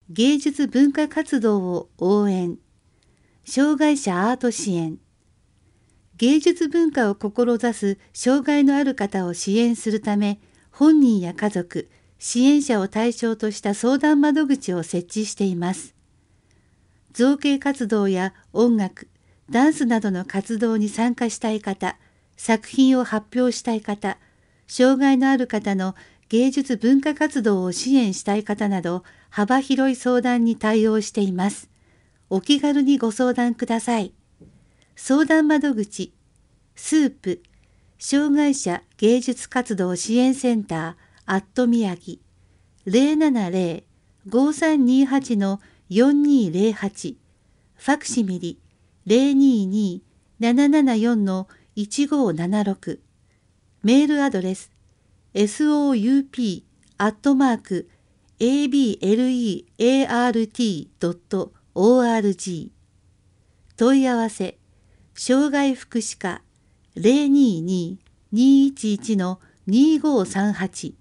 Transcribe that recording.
芸術文化活動を応援。障害者アート支援。芸術文化を志す障害のある方を支援するため、本人や家族、支援者を対象とした相談窓口を設置しています。造形活動や音楽、ダンスなどの活動に参加したい方、作品を発表したい方、障害のある方の芸術文化活動を支援したい方など、幅広い相談に対応しています。お気軽にご相談ください。相談窓口、スープ、障害者芸術活動支援センター、宮城、070-5328-4208、ファクシミリ、022-774-1576、メールアドレス、soup@ableart.org、問い合わせ、障害福祉課022-211-2538